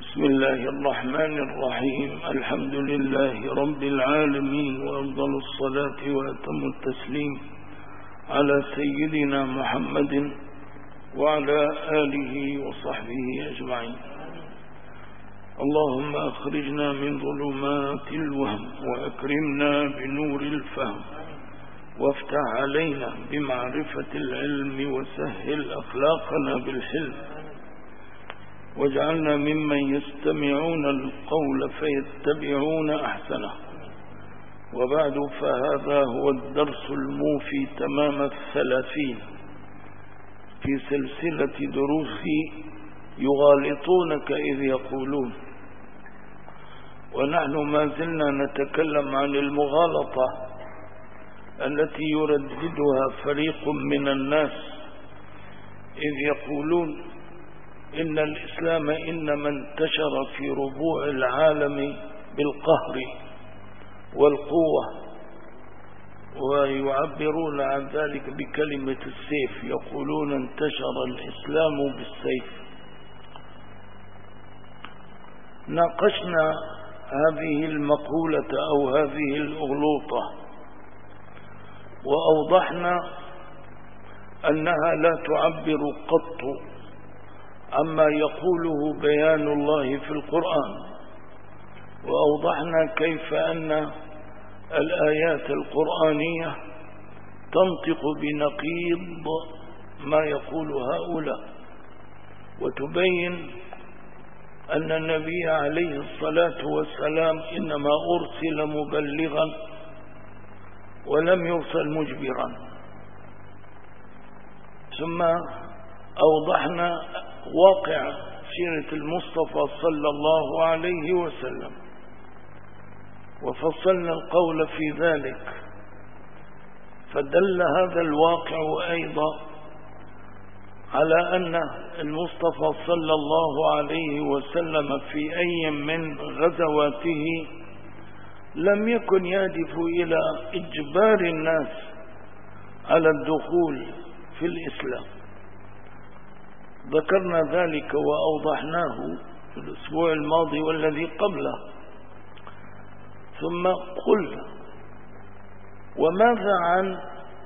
بسم الله الرحمن الرحيم. الحمد لله رب العالمين، وأفضل الصلاة وأتم التسليم على سيدنا محمد وعلى آله وصحبه أجمعين. اللهم أخرجنا من ظلمات الوهم وأكرمنا بنور الفهم، وافتح علينا بمعرفة العلم، وسهل أخلاقنا بالحلم، واجعلنا ممن يستمعون القول فيتبعون أحسنه. وبعد، فهذا هو الدرس الموفي تمام 30 في سلسلة دروس يغالطونك إذ يقولون، ونحن ما زلنا نتكلم عن المغالطة التي يرددها فريق من الناس، إذ يقولون إن الإسلام إنما انتشر في ربوع العالم بالقهر والقوة، ويعبرون عن ذلك بكلمة السيف، يقولون انتشر الإسلام بالسيف. ناقشنا هذه المقولة أو هذه الأغلوطة، وأوضحنا أنها لا تعبر قط عما يقوله بيان الله في القرآن، وأوضحنا كيف أن الآيات القرآنية تنطق بنقيض ما يقول هؤلاء، وتبين أن النبي عليه الصلاة والسلام إنما أرسل مبلغا ولم يرسل مجبرا. ثم أوضحنا واقع سيرة المصطفى صلى الله عليه وسلم، وفصلنا القول في ذلك، فدل هذا الواقع أيضا على أن المصطفى صلى الله عليه وسلم في أي من غزواته لم يكن يهدف إلى إجبار الناس على الدخول في الإسلام. ذكرنا ذلك وأوضحناه في الأسبوع الماضي والذي قبله. ثم قلنا: وماذا عن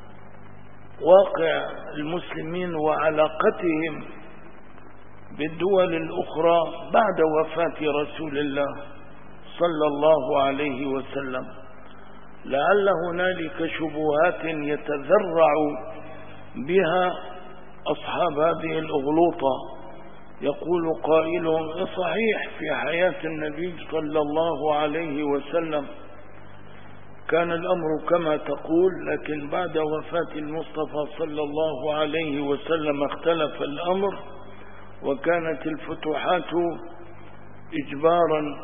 واقع المسلمين وعلاقتهم بالدول الأخرى بعد وفاة رسول الله صلى الله عليه وسلم؟ لعل هنالك شبهات يتذرع بها أصحاب هذه الأغلوطة. يقول قائلهم: صحيح في حياة النبي صلى الله عليه وسلم كان الأمر كما تقول، لكن بعد وفاة المصطفى صلى الله عليه وسلم اختلف الأمر، وكانت الفتوحات إجبارا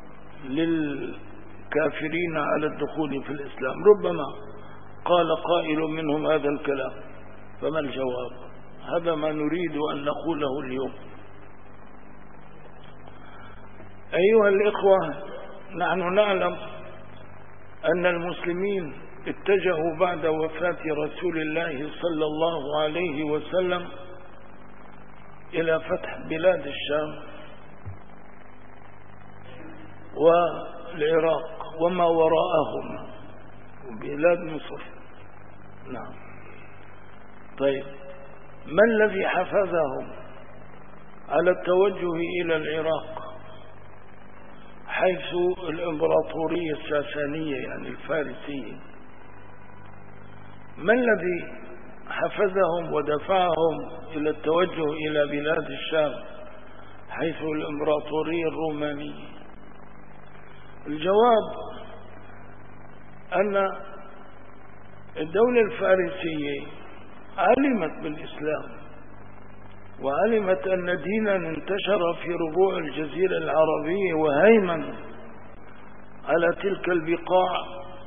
للكافرين على الدخول في الإسلام. ربما قال قائل منهم هذا الكلام، فما الجواب؟ هذا ما نريد أن نقوله اليوم. أيها الإخوة، نحن نعلم أن المسلمين اتجهوا بعد وفاة رسول الله صلى الله عليه وسلم إلى فتح بلاد الشام والعراق وما وراءهم وبلاد مصر. نعم. طيب، ما الذي حفزهم على التوجه إلى العراق، حيث الإمبراطورية الساسانية يعني الفارسية؟ ما الذي حفزهم ودفعهم إلى التوجه إلى بلاد الشام حيث الإمبراطورية الرومانية؟ الجواب أن الدولة الفارسية علمت بالإسلام، وعلمت أن دينا انتشر في ربوع الجزيرة العربية وهيمن على تلك البقاع،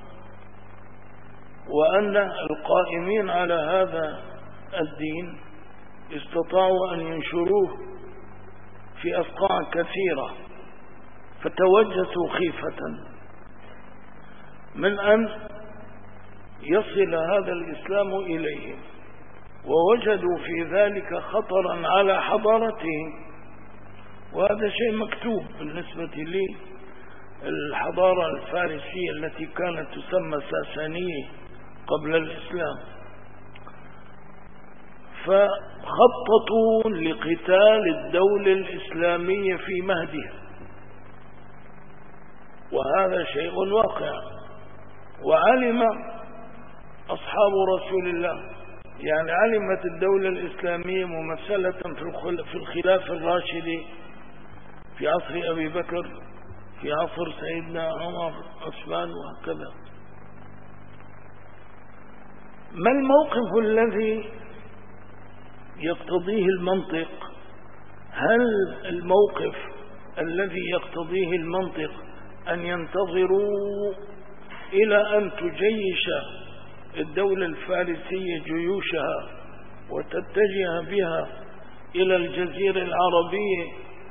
وأن القائمين على هذا الدين استطاعوا أن ينشروه في أصقاع كثيرة، فتوجسوا خيفة من أن يصل هذا الإسلام إليهم، ووجدوا في ذلك خطرا على حضارتهم، وهذا شيء مكتوب بالنسبة لي. الحضارة الفارسية التي كانت تسمى ساسانية قبل الإسلام، فخططوا لقتال الدولة الإسلامية في مهدها، وهذا شيء واقع. وعلم أصحاب رسول الله، يعني علمت الدولة الإسلامية ممثلة في الخلافة الراشدة في عصر أبي بكر، في عصر سيدنا عمر، عثمان، وهكذا. ما الموقف الذي يقتضيه المنطق؟ هل الموقف الذي يقتضيه المنطق أن ينتظروا إلى أن تجيش الدولة الفارسية جيوشها وتتجه بها إلى الجزيرة العربية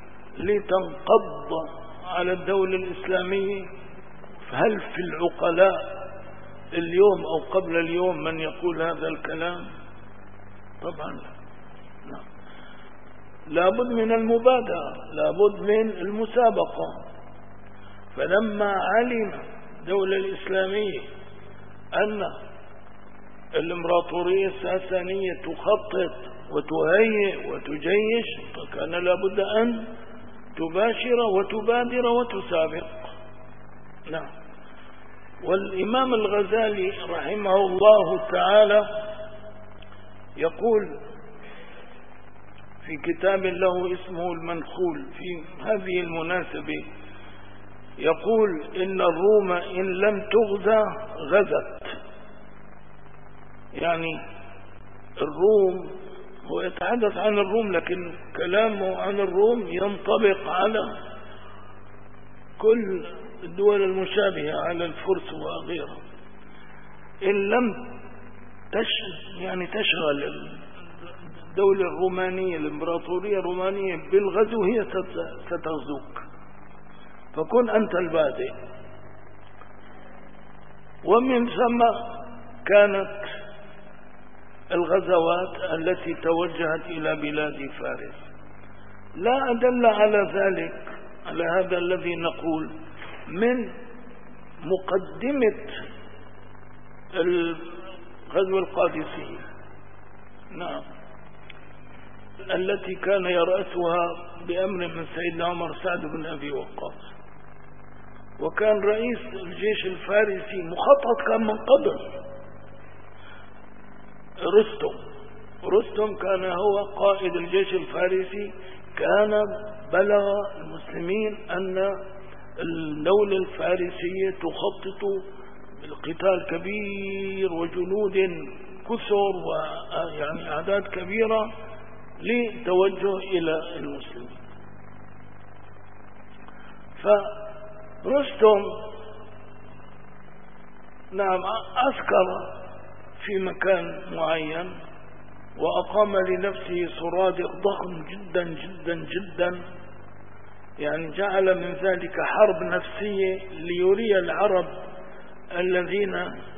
لتنقض على الدولة الإسلامية؟ هل في العقلاء اليوم أو قبل اليوم من يقول هذا الكلام؟ طبعا لا. لابد من المبادرة، لابد من المسابقة. فلما علم الدولة الإسلامية أن الإمبراطورية الساسانية تخطط وتهيئ وتجيش، فكان لابد أن تباشر وتبادر وتسابق. نعم. والإمام الغزالي رحمه الله تعالى يقول في كتاب له اسمه المنخول في هذه المناسبة، يقول إن الروم إن لم تغزى غزت. يعني الروم، هو يتحدث عن الروم لكن كلامه عن الروم ينطبق على كل الدول المشابهة، على الفرس وغيرها. إن لم تشغل الدولة الرومانية، الإمبراطورية الرومانية بالغزو، هي ستغزوك، فكن أنت البادئ. ومن ثم كانت الغزوات التي توجهت إلى بلاد فارس. لا أدل على ذلك، على هذا الذي نقول، من مقدمة الغزو القادسي، نعم، التي كان يرأسها بأمر من سيدنا عمر سعد بن أبي وقاص، وكان رئيس الجيش الفارسي مخطط كان من قبل رستم كان هو قائد الجيش الفارسي. كان بلغ المسلمين أن الدولة الفارسية تخطط القتال كبير وجنود كثر ويعني أعداد كبيرة لتوجه إلى المسلمين. فرستم نعم عسكر في مكان معين وأقام لنفسه سرادق ضخم جدا جدا جدا، يعني جعل من ذلك حرب نفسية ليري العرب الذين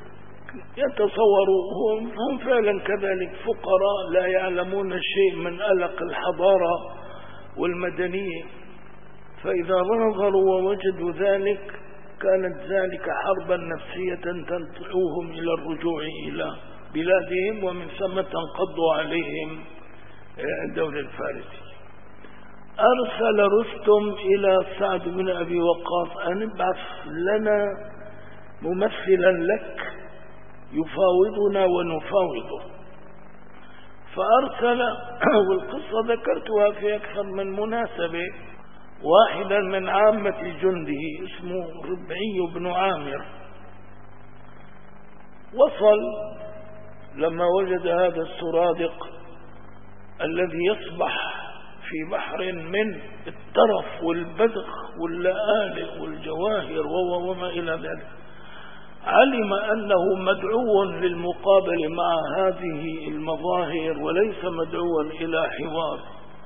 يتصوروا هم فعلا كذلك فقراء لا يعلمون شيء من ألق الحضارة والمدنية، فإذا نظروا ووجدوا ذلك كانت ذلك حربا نفسية تدعوهم إلى الرجوع إلى بلادهم، ومن ثم تنقضوا عليهم الدولة الفارسية. أرسل رستم إلى سعد بن أبي وقاص أن ابعث لنا ممثلا لك يفاوضنا ونفاوضه. فأرسل، والقصة ذكرتها في أكثر من مناسبة، واحدا من عامة جنده اسمه ربعي بن عامر. وصل لما وجد هذا السرادق الذي يصبح في بحر من الترف والبذخ واللآلئ والجواهر وما إلى ذلك، علم أنه مدعو للمقابل مع هذه المظاهر وليس مدعوا إلى حوار،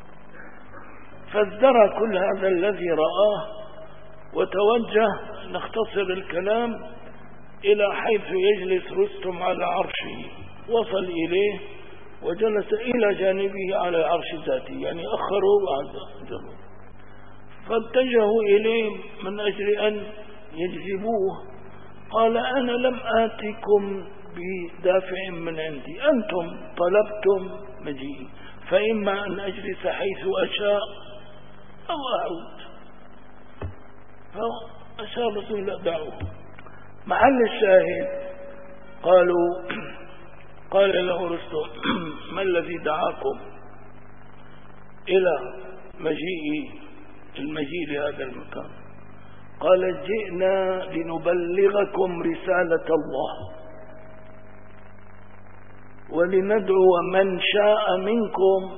فازدرى كل هذا الذي رآه وتوجه، نختصر الكلام، إلى حيث يجلس رستم على عرشه. وصل إليه وجلس إلى جانبه على العرش ذاته، يعني أخروا وعدوا. فاتجهوا إليه من أجل أن يجذبوه. قال أنا لم آتكم بدافع من عندي، أنتم طلبتم مجيئي، فإما أن أجلس حيث أشاء أو أعود. فأشار رسول الله دعوه. محل الشاهد قال له رستم ما الذي دعاكم إلى المجيء لهذا المكان؟ قال جئنا لنبلغكم رسالة الله ولندعو من شاء منكم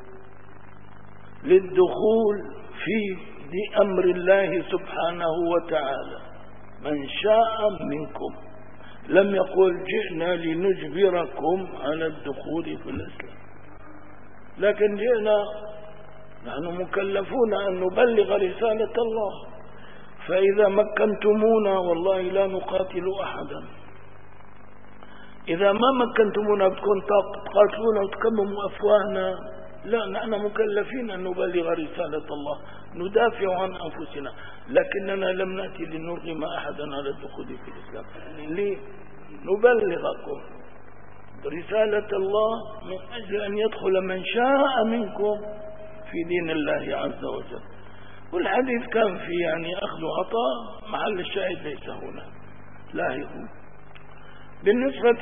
للدخول في أمر الله سبحانه وتعالى. من شاء منكم، لم يقل جئنا لنجبركم على الدخول في الإسلام، لكن جئنا نحن مكلفون أن نبلغ رسالة الله، فإذا مكنتمونا والله لا نقاتل أحدا. إذا ما مكنتمونا بتكون تقاتلونا وتكمموا أفواهنا، لا، نحن مكلفين أن نبلغ رسالة الله، ندافع عن أنفسنا، لكننا لم نأتي لنرغم أحدا على الدخول في الإسلام، لنبلغكم رسالة الله من أجل أن يدخل من شاء منكم في دين الله عز وجل. والحديث كان فيه يعني أخذ وعطاء، محل الشاهد ليس هنا، لا يكون. بالنسبة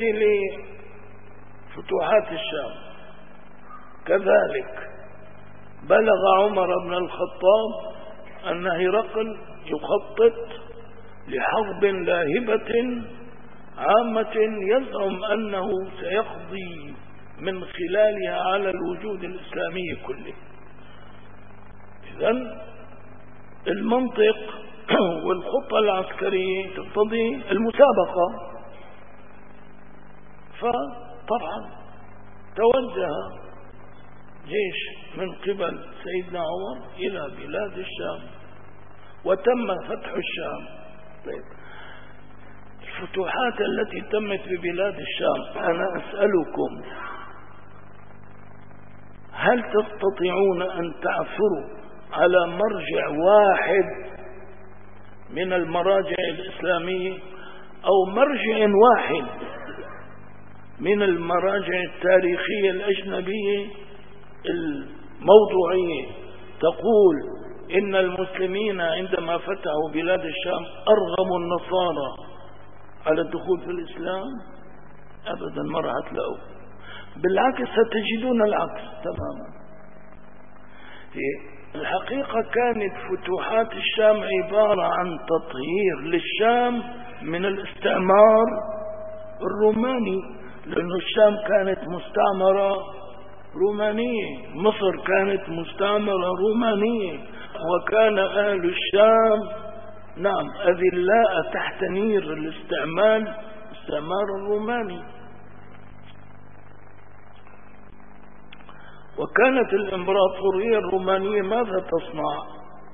لفتوحات الشام كذلك بلغ عمر بن الخطاب أن هرقل يخطط لحرب لاهبة عامة يزعم أنه سيقضي من خلالها على الوجود الإسلامي كله. إذن المنطق والخطة العسكرية تقتضي المسابقة، فطبعا توجه جيش من قبل سيدنا عمر إلى بلاد الشام وتم فتح الشام. طيب، الفتوحات التي تمت في بلاد الشام، أنا أسألكم هل تستطيعون أن تعثروا على مرجع واحد من المراجع الإسلامية أو مرجع واحد من المراجع التاريخية الأجنبية الموضوعية تقول إن المسلمين عندما فتحوا بلاد الشام أرغموا النصارى على الدخول في الإسلام؟ أبدا، ما راح تلاقوا، بالعكس ستجدون العكس تماما. الحقيقة كانت فتوحات الشام عبارة عن تطهير للشام من الاستعمار الروماني، لأن الشام كانت مستعمرة رومانية، مصر كانت مستعمرة رومانية، وكان أهل الشام نعم أذلاء تحت نير الاستعمار الروماني. وكانت الإمبراطورية الرومانية ماذا تصنع؟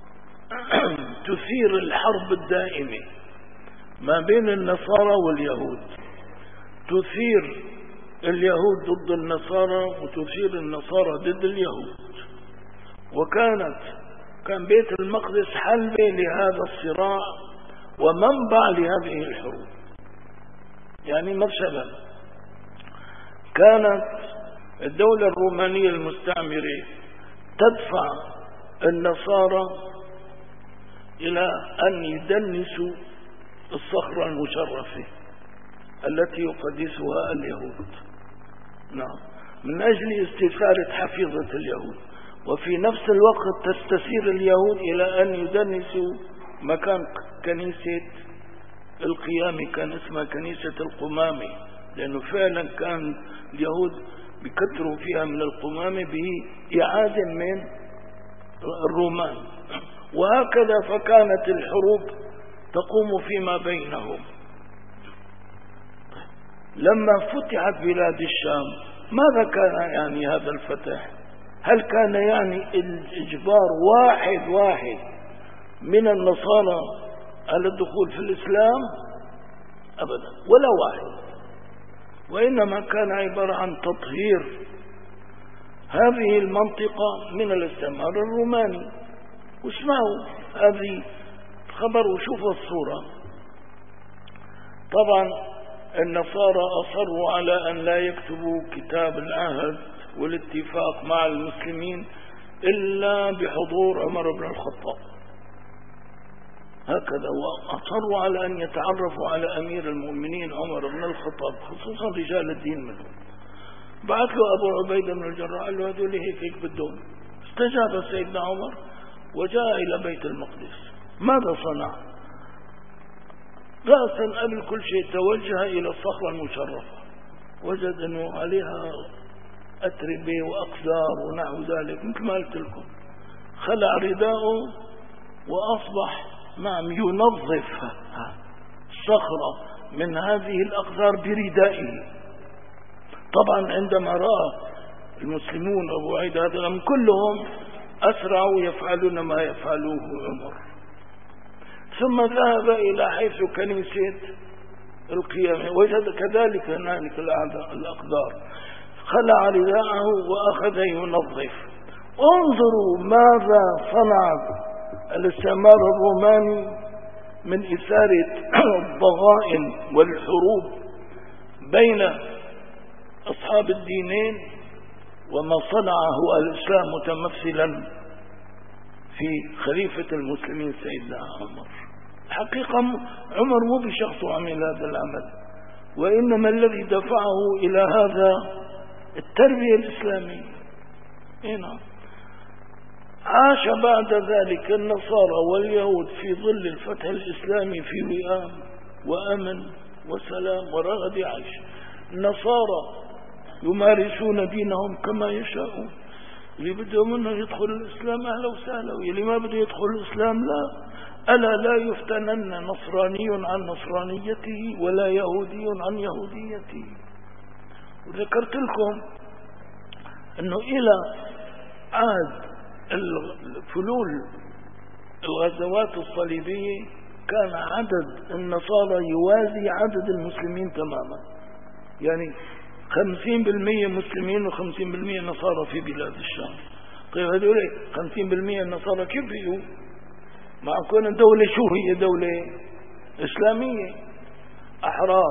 تثير الحرب الدائمة ما بين النصارى واليهود، تثير اليهود ضد النصارى وتثير النصارى ضد اليهود. كان بيت المقدس حلبة لهذا الصراع ومنبع لهذه الحروب. يعني مثلا كانت الدولة الرومانية المستعمرة تدفع النصارى إلى أن يدنسوا الصخرة المشرفة التي يقدسها اليهود، نعم، من أجل استثارة حفيظة اليهود، وفي نفس الوقت تستثير اليهود إلى أن يدنسوا مكان كنيسة القيامة، كان اسمها كنيسة القمامة، لأنه فعلا كان اليهود بكثروا فيها من القمامة بإعادة من الرومان. وهكذا فكانت الحروب تقوم فيما بينهم. لما فتحت بلاد الشام ماذا كان يعني هذا الفتح؟ هل كان يعني الإجبار واحد من النصارى على الدخول في الإسلام؟ أبدا، ولا واحد، وإنما كان عبارة عن تطهير هذه المنطقة من الاستعمار الروماني. واسمعوا هذه خبر وشوفوا الصورة. طبعا النصارى أصروا على أن لا يكتبوا كتاب العهد والاتفاق مع المسلمين إلا بحضور عمر بن الخطاب، هكذا. وأصروا على أن يتعرفوا على أمير المؤمنين عمر بن الخطاب، خصوصا رجال الدين منهم. بعث له أبو عبيدة بن الجراح قال له هذول هيك بدهم. استجاب سيدنا عمر وجاء إلى بيت المقدس. ماذا صنع؟ رأسا قبل كل شيء توجه إلى الصخرة المشرفة، وجد أنه عليها أتربة وأقدار ونحو ذلك مثل ما قلت لكم. خلع رداءه وأصبح ينظف الصخرة من هذه الأقدار بردائه. طبعا عندما رأى المسلمون أبو عيد هذا الأمر كلهم أسرعوا يفعلون ما يفعلوه عمر. ثم ذهب إلى حيث كنيسة القيامة، وجد كذلك هنالك الأقدار، خلع رداءه وأخذ ينظف. انظروا ماذا صنع الاستعمار الروماني من إثارة الضغائن والحروب بين أصحاب الدينين، وما صنعه الإسلام متمثلا في خليفة المسلمين سيدنا عمر. الحقيقة عمر مو بشخصه عمل هذا العمل، وإنما الذي دفعه إلى هذا التربية الإسلامية. هنا عاش بعد ذلك النصارى واليهود في ظل الفتح الإسلامي في وئام وأمن وسلام ورغد عيش. النصارى يمارسون دينهم كما يشاءون، اللي بده منه يدخل الإسلام أهلا وسهلا، واللي ما بده يدخل الإسلام لا. ألا لا يفتنن نصراني عن نصرانيته ولا يهودي عن يهوديته. وذكرت لكم أنه إلى عهد فلول الغزوات الصليبية كان عدد النصارى يوازي عدد المسلمين تماما، يعني 50% مسلمين و50% نصارى في بلاد الشام. طيب هذول 50% النصارى كيف بيجوا مع كون دولة شو هي دولة إسلامية أحرار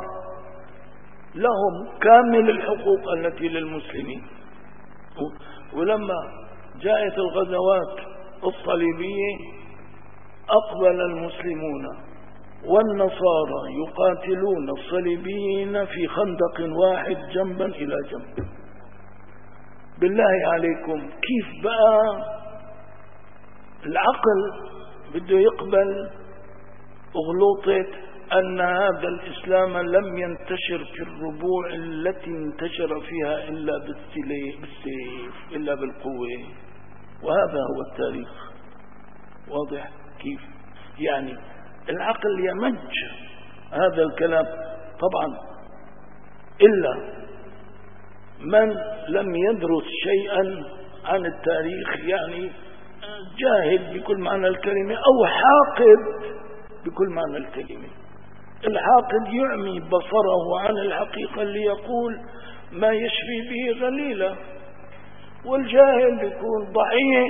لهم كامل الحقوق التي للمسلمين؟ ولما جاءت الغزوات الصليبية أقبل المسلمون والنصارى يقاتلون الصليبيين في خندق واحد جنبا إلى جنب. بالله عليكم كيف بقى العقل بده يقبل أغلوطة أن هذا الإسلام لم ينتشر في الربوع التي انتشر فيها إلا بالسيف إلا بالقوة؟ وهذا هو التاريخ. واضح كيف؟ يعني العقل يمج هذا الكلام. طبعا إلا من لم يدرس شيئا عن التاريخ، يعني جاهل بكل معنى الكلمة أو حاقد بكل معنى الكلمة. الحاقد يعمي بصره عن الحقيقة ليقول ما يشفي به غليلا، والجاهل بيكون ضحية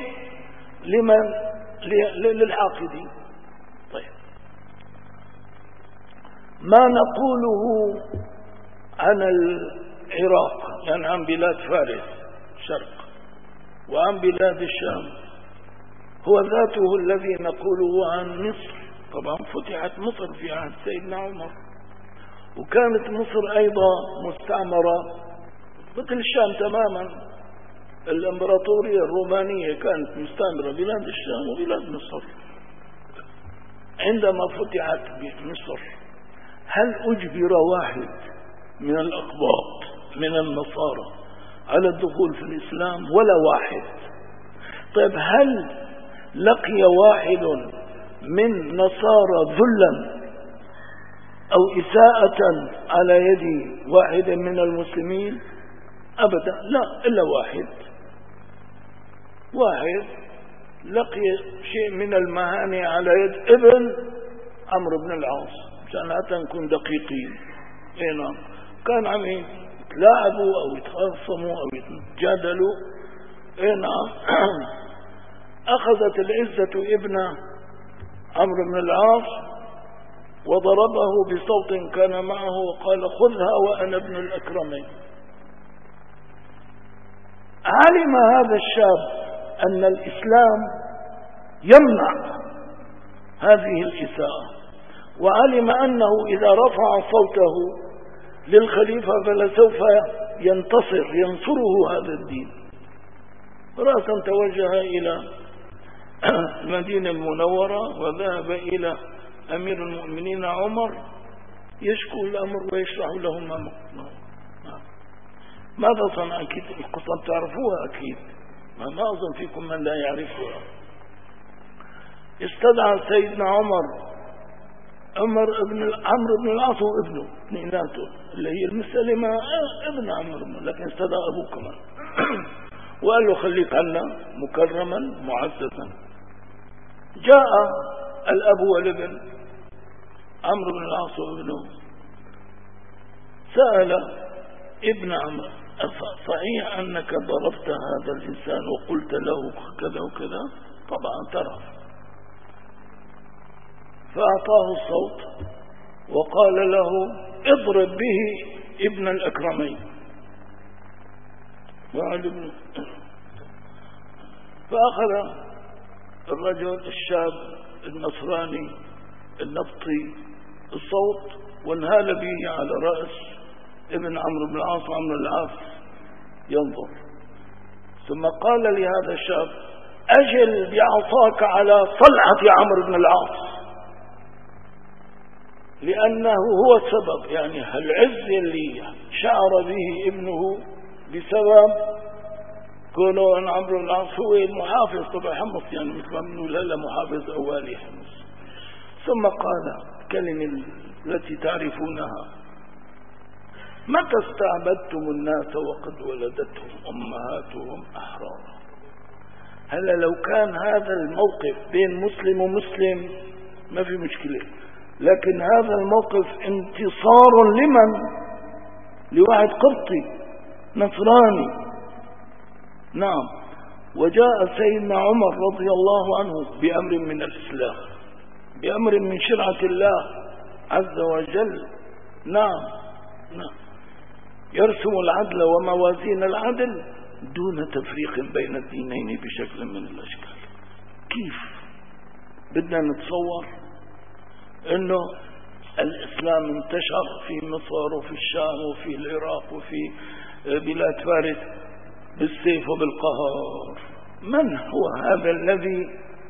للحاقدين. طيب ما نقوله عن العراق، يعني عن بلاد فارس شرق وعن بلاد الشام، هو ذاته الذي نقوله عن مصر. طبعا فتحت مصر في عهد سيدنا عمر، وكانت مصر أيضا مستعمرة مثل الشام تماما. الإمبراطورية الرومانية كانت مستعمرة بلاد الشام وبلاد مصر. عندما فتحت مصر هل أجبر واحد من الأقباط من النصارى على الدخول في الإسلام؟ ولا واحد. طيب هل لقي واحد من نصارى ذلا أو إساءة على يد واحد من المسلمين؟ أبدا لا، إلا واحد لقي شيء من المهانة على يد ابن عمرو بن العاص، عشان حتى نكون دقيقين. نعم، كان عم يتلاعبوا أو يتخاصموا أو يتجادلوا. نعم أخذت العزة ابن عمرو بن العاص وضربه بصوت كان معه وقال خذها وأنا ابن الأكرمين. علم هذا الشاب أن الإسلام يمنع هذه الإساءة، وعلم أنه إذا رفع صوته للخليفة فلسوف ينصره هذا الدين. رأسا توجه إلى المدينة المنورة وذهب إلى أمير المؤمنين عمر يشكو الأمر ويشرح له ماذا صنع. أكيد القصة تعرفوها، أكيد ما أظن فيكم من لا يعرفها. استدعى سيدنا عمر عمرو بن العاص وابنه اثنيناته اللي هي المسلمة ابن عمرو، لكن استدعى أبوه كمان وقال له خليك عنا مكرما معززا. جاء الأب والابن عمرو بن العاص وابنه سأل ابن عمرو صحيح أنك ضربت هذا الإنسان وقلت له كذا وكذا؟ طبعا اعترف، فأعطاه الصوت وقال له اضرب به ابن الأكرمين. فأخذ الرجل الشاب النصراني النبطي الصوت وانهال به على رأس ابن عمرو بن العاص. عمرو بن العاص ينظر، ثم قال لهذا الشاب أجل بعصاك على صلعة عمرو بن العاص، لأنه هو السبب. يعني العز اللي شعر به ابنه بسبب كونه أن عمرو بن العاص هو المحافظ طبعا حمص، يعني مثل ما بنقول لا محافظ أولي حمص. ثم قال الكلمة التي تعرفونها متى استعبدتم الناس وقد ولدتهم أمهاتهم أحرارا. هلا لو كان هذا الموقف بين مسلم ومسلم ما في مشكلة، لكن هذا الموقف انتصار لمن؟ لواحد قبطي نصراني. نعم. وجاء سيدنا عمر رضي الله عنه بأمر من الإسلام، بأمر من شرعة الله عز وجل. نعم يرسم العدل وموازين العدل دون تفريق بين الدينين بشكل من الأشكال. كيف بدنا نتصور انه الإسلام انتشر في مصر وفي الشام وفي العراق وفي بلاد فارس بالسيف وبالقهر؟ من هو هذا الذي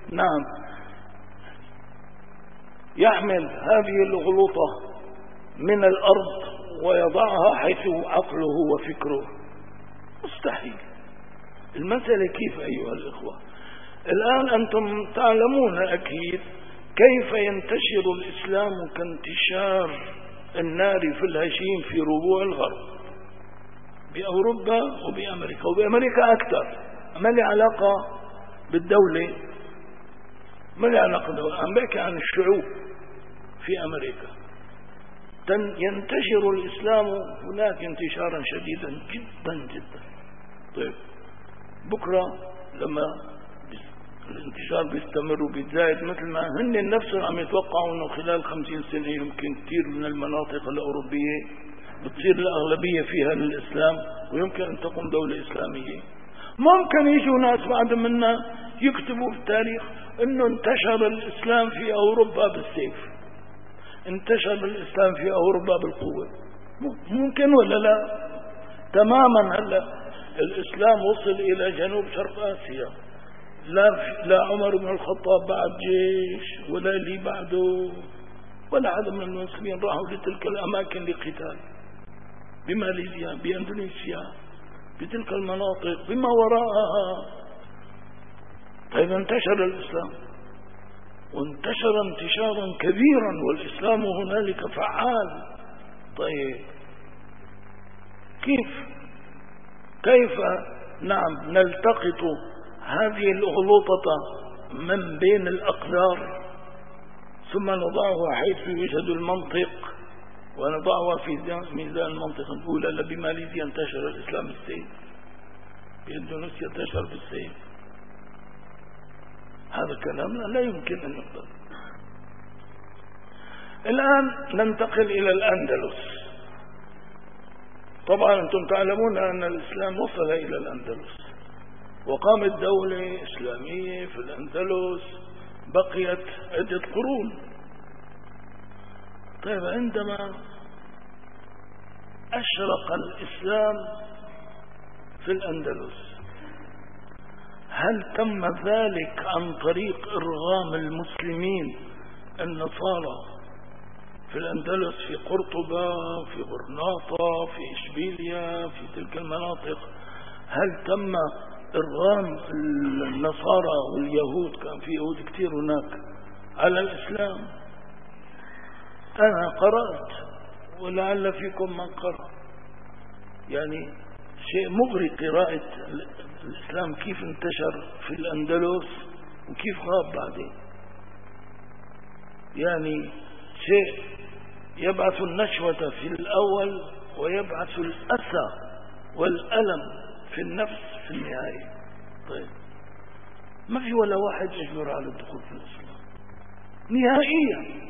يحمل هذه الغلوطة من الأرض ويضعها حيث عقله وفكره؟ مستحيل. المسألة كيف أيها الإخوة؟ الآن أنتم تعلمون أكيد كيف ينتشر الإسلام كانتشار النار في الهشيم في ربوع الغرب، بأوروبا وبأمريكا، وبأمريكا أكثر. ما لي علاقة بالدولة، ما لي علاقة بالدولة، عم بحكي عن الشعوب في أمريكا. ينتشر الإسلام هناك انتشارا شديدا جدا جدا. طيب بكرة لما الانتشار بيستمر وبيتزايد مثل ما هن نفسهم عم يتوقعوا انه خلال 50 سنة يمكن كثير من المناطق الأوروبية بتصير الأغلبية فيها للإسلام ويمكن أن تقوم دولة إسلامية. ممكن يجوا ناس بعد منا يكتبوا في التاريخ انه انتشر الإسلام في أوروبا بالسيف، انتشر الإسلام في أوروبا بالقوة. ممكن ولا لا؟ تماما. هلا الإسلام وصل إلى جنوب شرق آسيا، لا عمر بن الخطاب بعد جيش ولا اللي بعده ولا حدا من المسلمين راحوا لتلك الأماكن لقتال، بماليزيا، بإندونيسيا، بتلك المناطق بما وراءها. طيب انتشر الإسلام وانتشر انتشارا كبيرا والإسلام هنالك فعال. طيب كيف نلتقط هذه الأغلوطة من بين الأقدار ثم نضعها حيث يوجد المنطق ونضعها في ميزان المنطق؟ نقول بماليزيا انتشر الإسلام بالسيف، بإندونيسيا انتشر بالسيف. هذا كلامنا لا يمكن أن يقبل. الآن ننتقل إلى الأندلس. طبعا أنتم تعلمون أن الإسلام وصل إلى الأندلس وقامت دولة إسلامية في الأندلس، بقيت عدة قرون. طيب عندما أشرق الإسلام في الأندلس، هل تم ذلك عن طريق إرغام المسلمين النصارى في الأندلس، في قرطبة، في غرناطة، في إشبيلية، في تلك المناطق؟ هل تم إرغام النصارى واليهود، كان في يهود كتير هناك، على الإسلام؟ أنا قرأت ولعل فيكم من قرأ، يعني شيء مغري قراءة الإسلام كيف انتشر في الأندلس وكيف غاب بعدين. يعني شيء يبعث النشوة في الأول ويبعث الأسى والألم في النفس في النهاية. طيب ما في ولا واحد يجبر على الدخول في الإسلام نهائيا.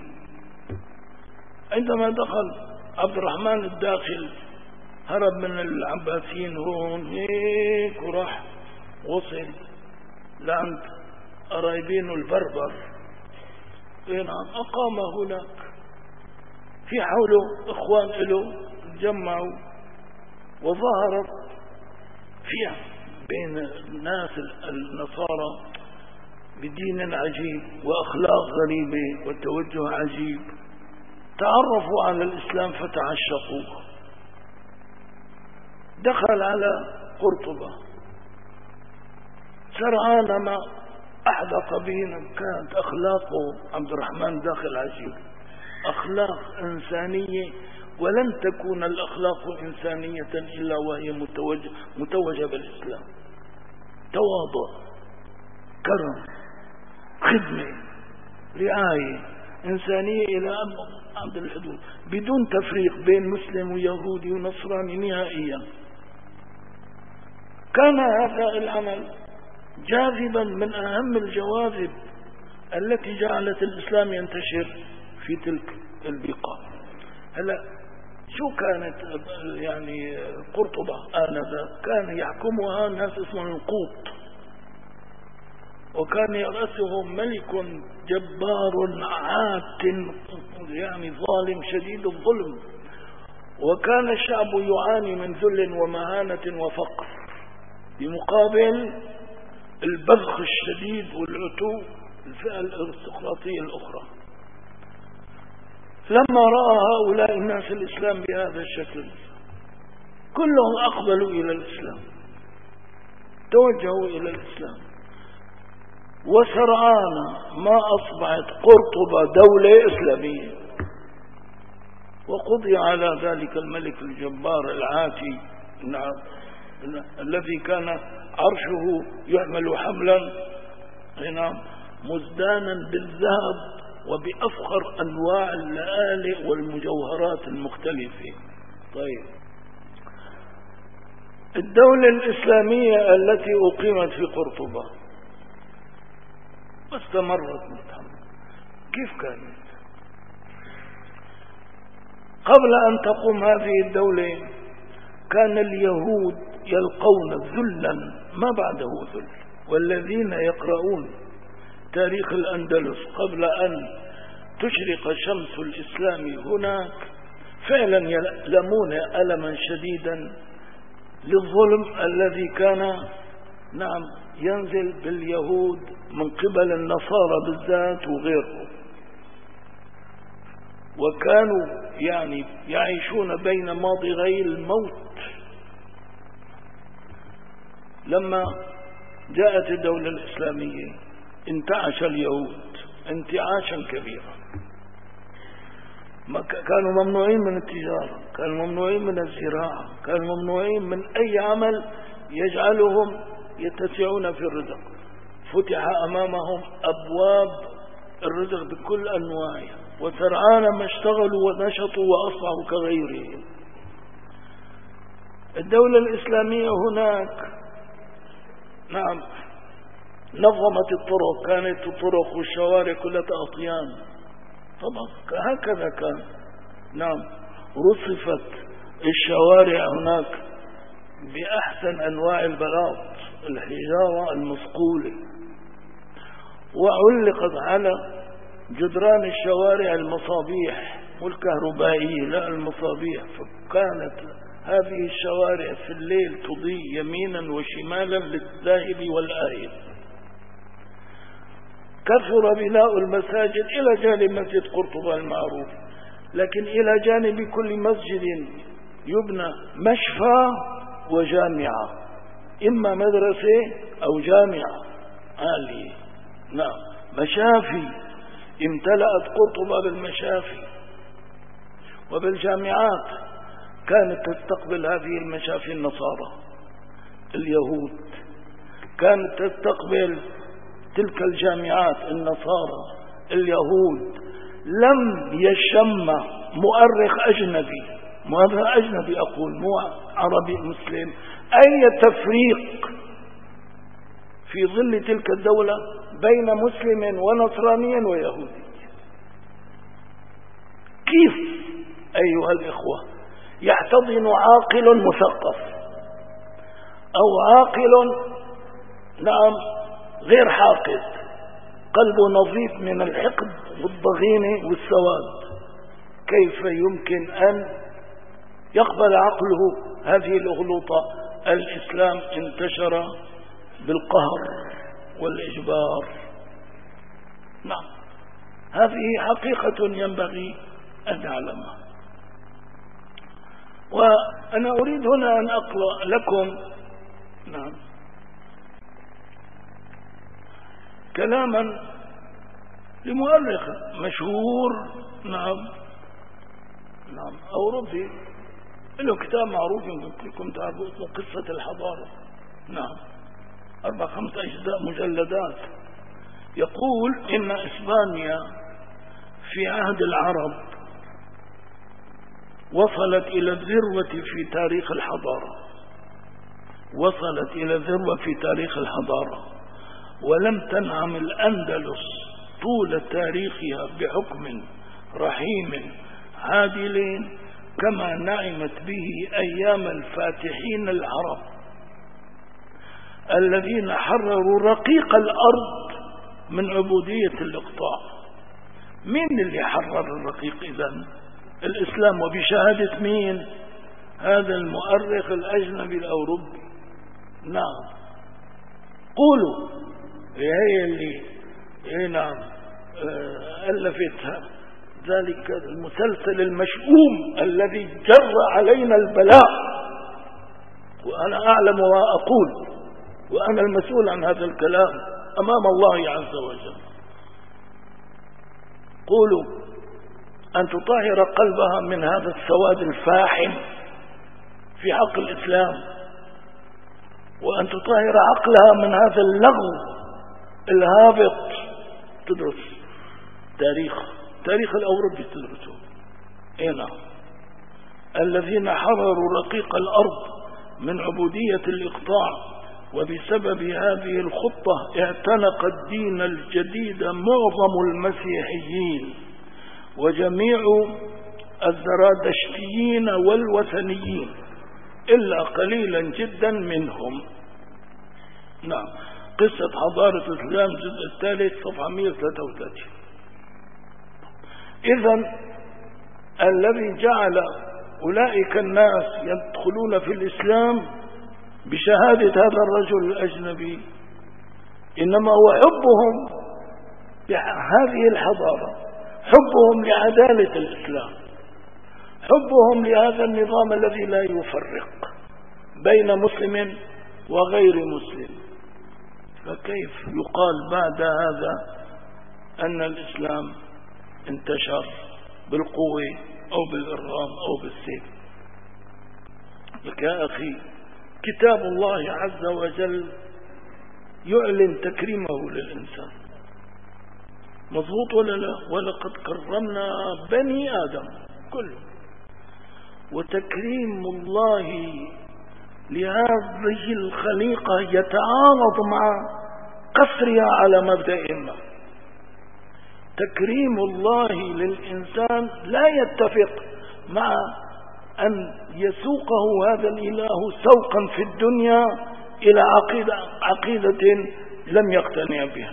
عندما دخل عبد الرحمن الداخل، هرب من العباسيين هون هيك وراح وصل لعند قرايبينه البربر، نعم أقام هناك، في حوله إخوان له تجمعوا، وظهرت فيها بين الناس النصارى بدين عجيب وأخلاق غريبة وتوجه عجيب. تعرفوا على الإسلام فتعشقوه. دخل على قرطبة، سرعان ما أحدق بهم، كانت أخلاقه عبد الرحمن داخل عجيب، أخلاق إنسانية، ولن تكون الأخلاق إنسانية إلا وهي متوجة بالإسلام. تواضع، كرم، خدمة، رعاية، إنسانية إلى أبعد الحدود، بدون تفريق بين مسلم ويهودي ونصراني نهائيا. كان هذا العمل جاذبا من أهم الجواذب التي جعلت الإسلام ينتشر في تلك البقاع. هلا شو كانت يعني قرطبة آنذاك؟ كان يحكمها ناس اسمهم القوط، وكان يرأسهم ملك جبار عات يعني ظالم شديد الظلم، وكان الشعب يعاني من ذل ومهانة وفقر، بمقابل البذخ الشديد والعتو الفئة الارستقراطية الأخرى. لما رأى هؤلاء الناس الإسلام بهذا الشكل، كلهم أقبلوا إلى الإسلام، توجهوا إلى الإسلام، وسرعان ما أصبحت قرطبة دولة إسلامية، وقضي على ذلك الملك الجبار العاتي الذي كان عرشه يحمل حملا مزدانا بالذهب وبأفخر أنواع اللآلئ والمجوهرات المختلفة. طيب الدولة الإسلامية التي أقيمت في قرطبة واستمرت متحمل، كيف كانت؟ قبل أن تقوم هذه الدولة كان اليهود يلقون ذلا ما بعده ذل، والذين يقرؤون تاريخ الأندلس قبل أن تشرق شمس الإسلام هناك فعلا يألمون ألما شديدا للظلم الذي كان ينزل باليهود من قبل النصارى بالذات وغيرهم، وكانوا يعيشون بين ماضغي الموت. لما جاءت الدولة الإسلامية انتعش اليهود انتعاشا كبيرا، كانوا ممنوعين من التجارة، كانوا ممنوعين من الزراعة، كانوا ممنوعين من أي عمل يجعلهم يتسعون في الرزق. فتح أمامهم أبواب الرزق بكل أنواعها، وسرعان ما اشتغلوا ونشطوا وأصبحوا كغيرهم. الدولة الإسلامية هناك نظمت الطرق، كانت الطرق والشوارع كلها أطيان طبعا هكذا كان. نعم، رصفت الشوارع هناك بأحسن أنواع البلاط، الحجارة المصقولة، وعلقت على جدران الشوارع المصابيح والكهربائية، لا المصابيح. فكانت هذه الشوارع في الليل تضيء يمينا وشمالا للذاهب والآيب. كثر بناء المساجد إلى جانب مسجد قرطبة المعروف، لكن إلى جانب كل مسجد يبنى مشفى وجامعة، إما مدرسة أو جامعة عالية. نعم، مشافي، امتلأت قرطبة بالمشافي وبالجامعات. كانت تستقبل هذه المشافي النصارى اليهود، كانت تستقبل تلك الجامعات النصارى اليهود. لم يشم مؤرخ أجنبي أقول مو عربي مسلم أي تفريق في ظل تلك الدولة بين مسلم ونصراني ويهودي. كيف أيها الإخوة يحتضن عاقل مثقف أو عاقل نعم غير حاقد، قلبه نظيف من الحقد والضغينة والسواد، كيف يمكن أن يقبل عقله هذه الأغلوطة؟ الإسلام انتشر بالقهر والإجبار. نعم، هذه حقيقة ينبغي أن نعلمها. وأنا أريد هنا أن أقرأ لكم نعم كلاما لمؤرخ مشهور نعم أوروبي، له كتاب معروف يمكن تعرفون اسمه قصة الحضارة. نعم، 4-5 أجزاء مجلدات. يقول إن إسبانيا في عهد العرب وصلت إلى الذروة في تاريخ الحضارة، ولم تنعم الأندلس طول تاريخها بحكم رحيم عادل كما نعمت به أيام الفاتحين العرب الذين حرروا رقيق الأرض من عبودية الإقطاع. مين اللي حرر الرقيق إذن؟ الإسلام. وبشهادة مين؟ هذا المؤرخ الأجنبي الأوروبي. نعم، قولوا هي اللي نعم ألفتها ذلك المسلسل المشؤوم الذي جر علينا البلاء، وأنا أعلم وأقول وأنا المسؤول عن هذا الكلام أمام الله عز وجل. قولوا أن تطهر قلبها من هذا السواد الفاحم في حق الإسلام، وأن تطهر عقلها من هذا اللغو الهابط. تدرس تاريخ الأوروبي تدرسه. نعم، الذين حرروا رقيق الأرض من عبودية الإقطاع، وبسبب هذه الخطة اعتنق الدين الجديد معظم المسيحيين وجميع الزرادشتيين والوثنيين إلا قليلا جدا منهم. نعم، قصة حضارة الإسلام الجزء الثالث صفحة 133. إذن الذي جعل أولئك الناس يدخلون في الإسلام بشهادة هذا الرجل الأجنبي إنما هو حبهم بهذه الحضارة، حبهم لعدالة الإسلام، حبهم لهذا النظام الذي لا يفرق بين مسلم وغير مسلم. فكيف يقال بعد هذا أن الإسلام انتشر بالقوة أو بالإرغام أو بالسيف؟ لك يا أخي، كتاب الله عز وجل يعلن تكريمه للإنسان، مضبوط ولا لا؟ ولقد كرمنا بني آدم كله. وتكريم الله لهذه الخليقة يتعارض مع قصرها على مبدأ ما. تكريم الله للإنسان لا يتفق مع أن يسوقه هذا الإله سوقا في الدنيا إلى عقيدة لم يقتنع بها.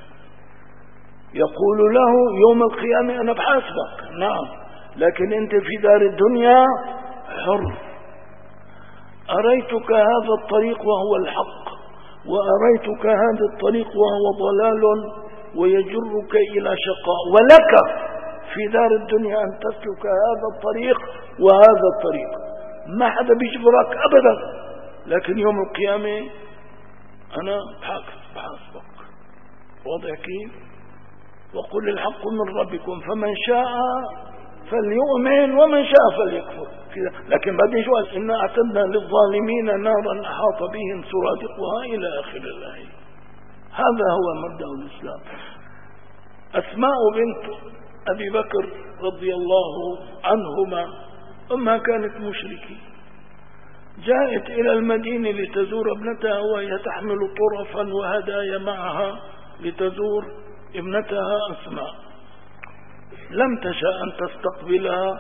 يقول له يوم القيامة أنا بحاسبك، نعم، لكن أنت في دار الدنيا حر. أريتك هذا الطريق وهو الحق، وأريتك هذا الطريق وهو ضلال ويجرك إلى شقاء، ولك في دار الدنيا أن تسلك هذا الطريق وهذا الطريق، ما حدا بيجبرك أبدا. لكن يوم القيامة أنا بحاسبك. واضح كيف؟ وقل الحق من ربكم فمن شاء فليؤمن ومن شاء فليكفر. لكن بعدين شو قال؟ إنا أعتدنا للظالمين نارا أحاط بهم سرادقها إلى آخر الآية. هذا هو مبدأ الإسلام. أسماء بنت أبي بكر رضي الله عنهما أمها كانت مشركة، جاءت إلى المدينة لتزور ابنتها وهي تحمل طرفا وهدايا معها لتزور ابنتها أسماء. لم تشاء أن تستقبلها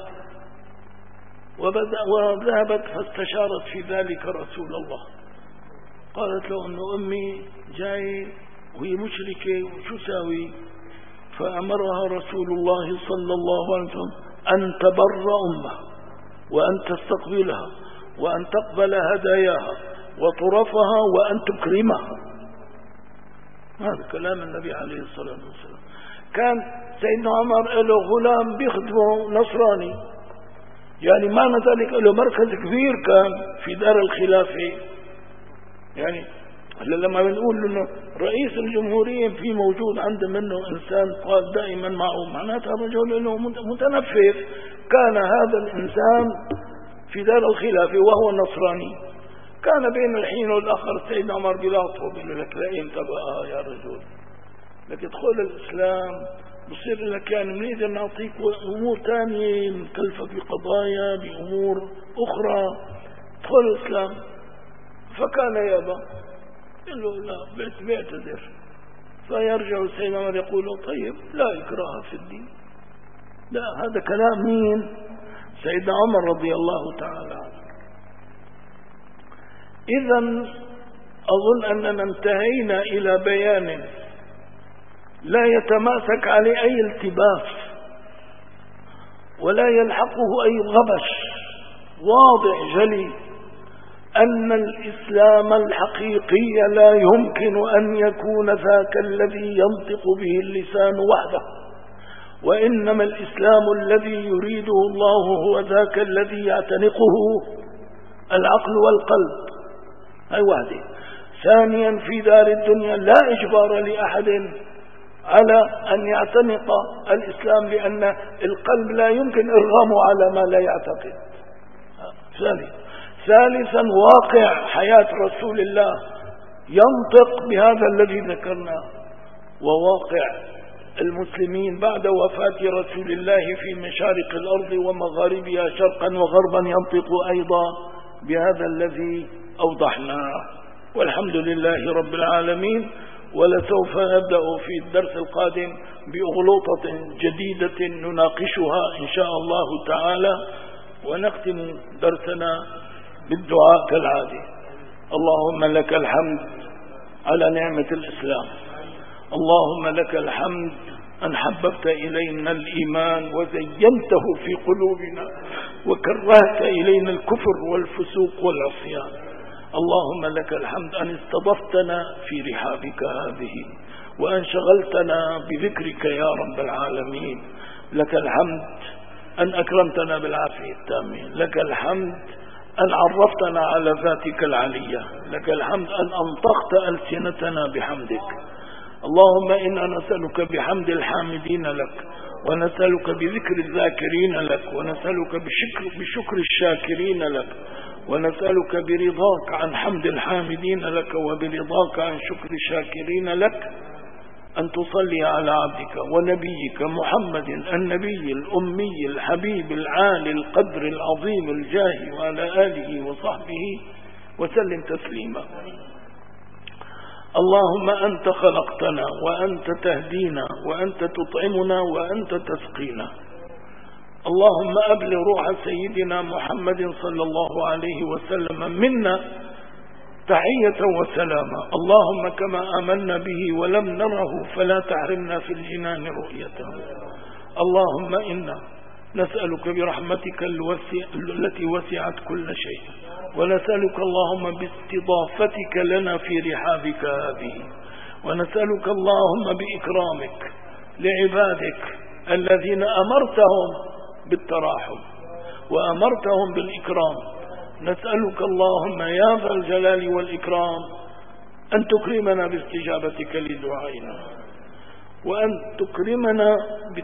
وذهبت فاستشارت في ذلك رسول الله. قالت له أن أمي جاي وهي مشركة وشو ساوي؟ فأمرها رسول الله صلى الله عليه وسلم أن تبر أمه وأن تستقبلها وأن تقبل هداياها وطرفها وأن تكرمها. هذا كلام النبي عليه الصلاة والسلام. كان سيدنا عمر له غلام بيخدمه نصراني، يعني معنى ذلك له مركز كبير كان في دار الخلافة. يعني لما بنقول انه رئيس الجمهورية في موجود عنده منه انسان قال دائما معه، معناتها رجل له متنفذ. كان هذا الانسان في دار الخلافة وهو نصراني. كان بين الحين والاخر سيدنا عمر بيلاطفه بيقول لك لا انتبه يا رجل، لك ادخل الاسلام بصير لك يعني نريد ان نعطيك امور ثانيه مكلفه بقضايا بامور اخرى، ادخل الاسلام. فكان يابا، قال له لا بيعتذر. فيرجع سيدنا عمر يقول له طيب لا إكراه في الدين. لا، هذا كلام مين؟ سيدنا عمر رضي الله تعالى عنه. إذن أظن أننا انتهينا إلى بيان لا يتماسك عليه أي التباس ولا يلحقه أي غبش، واضح جلي أن الإسلام الحقيقي لا يمكن أن يكون ذاك الذي ينطق به اللسان وحده، وإنما الإسلام الذي يريده الله هو ذاك الذي يعتنقه العقل والقلب. هاي واحدة. ثانيا، في دار الدنيا لا إجبار لأحد على أن يعتنق الإسلام، لأن القلب لا يمكن إرغامه على ما لا يعتقد. ثالثا، واقع حياة رسول الله ينطق بهذا الذي ذكرناه، وواقع المسلمين بعد وفاة رسول الله في مشارق الأرض ومغاربها شرقا وغربا ينطق أيضا بهذا الذي أوضحناه. والحمد لله رب العالمين. ولسوف نبدأ في الدرس القادم بأغلوطة جديدة نناقشها إن شاء الله تعالى، ونختم درسنا بالدعاء كالعادة. اللهم لك الحمد على نعمة الإسلام، اللهم لك الحمد أن حببت إلينا الإيمان وزينته في قلوبنا وكرهت إلينا الكفر والفسوق والعصيان. اللهم لك الحمد أن استضفتنا في رحابك هذه وأن شغلتنا بذكرك يا رب العالمين. لك الحمد أن أكرمتنا بالعافية التامة، لك الحمد أن عرفتنا على ذاتك العلية، لك الحمد أن أنطقت ألسنتنا بحمدك. اللهم إنا نسألك بحمد الحامدين لك، ونسألك بذكر الذاكرين لك، ونسألك بشكر الشاكرين لك، ونسألك برضاك عن حمد الحامدين لك وبرضاك عن شكر الشاكرين لك أن تصلي على عبدك ونبيك محمد النبي الأمي الحبيب العالي القدر العظيم الجاه وعلى آله وصحبه وسلم تسليما. اللهم أنت خلقتنا وأنت تهدينا وأنت تطعمنا وأنت تسقينا. اللهم أبلغ روح سيدنا محمد صلى الله عليه وسلم منا تحية وسلاما. اللهم كما آمنا به ولم نره فلا تحرمنا في الجنان رؤيته. اللهم إنا نسألك برحمتك التي وسعت كل شيء، ونسألك اللهم باستضافتك لنا في رحابك هذه، ونسألك اللهم بإكرامك لعبادك الذين أمرتهم بالتراحم وأمرتهم بالإكرام. نسألك اللهم يا ذا الجلال والإكرام أن تكرمنا باستجابتك لدعائنا، وأن تكرمنا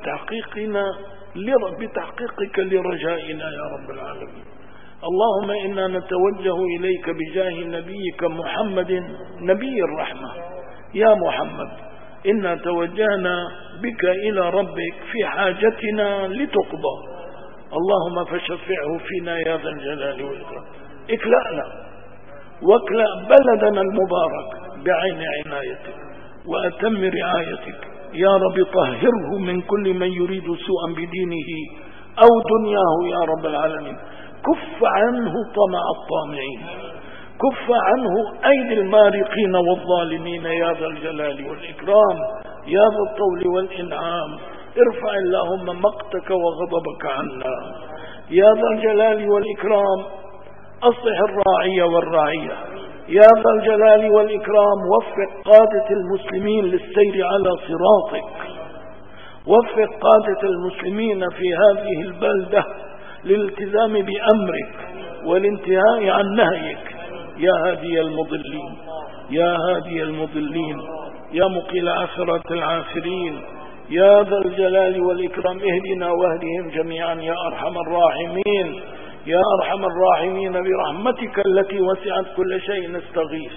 بتحقيقك لرجائنا يا رب العالمين. اللهم إنا نتوجه إليك بجاه نبيك محمد نبي الرحمة. يا محمد إنا توجهنا بك إلى ربك في حاجتنا لتقضى، اللهم فشفعه فينا يا ذا الجلال والإكرام. اكلأنا واكلأ بلدنا المبارك بعين عنايتك وأتم رعايتك يا رب. طهره من كل من يريد سوءا بدينه أو دنياه يا رب العالمين. كف عنه طمع الطامعين، كف عنه أيدي المارقين والظالمين يا ذا الجلال والإكرام يا ذا الطول والإنعام. ارفع اللهم مقتك وغضبك عنا يا ذا الجلال والإكرام. أصلح الراعي والرعية يا ذا الجلال والإكرام. وفق قادة المسلمين للسير على صراطك، وفق قادة المسلمين في هذه البلدة للالتزام بأمرك والانتهاء عن نهيك يا هادي المضلين، يا هادي المضلين، يا مقيل عثرة العاثرين يا ذا الجلال والإكرام. اهدنا واهدهم جميعا يا أرحم الراحمين، يا أرحم الراحمين. برحمتك التي وسعت كل شيء نستغيث،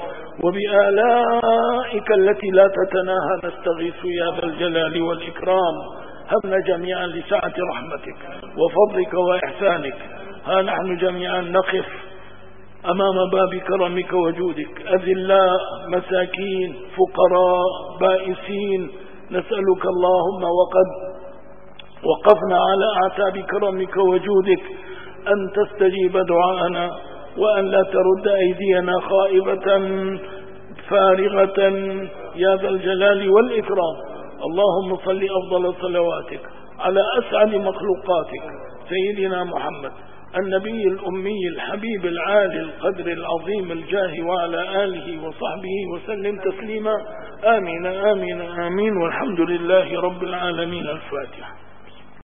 وبآلائك التي لا تتناهى نستغيث يا ذا الجلال والإكرام. هبنا جميعا لسعة رحمتك وفضلك وإحسانك. ها نحن جميعا نقف أمام باب كرمك وجودك، أذلاء مساكين فقراء بائسين. نسألك اللهم وقد وقفنا على أعتاب كرمك وجودك أن تستجيب دعاءنا، وأن لا ترد أيدينا خائبة فارغة يا ذا الجلال والإكرام. اللهم صل أفضل صلواتك على أسعد مخلوقاتك سيدنا محمد النبي الأمي الحبيب العالي القدر العظيم الجاه، وعلى آله وصحبه وسلم تسليما. آمين آمين آمين، والحمد لله رب العالمين. الفاتحة.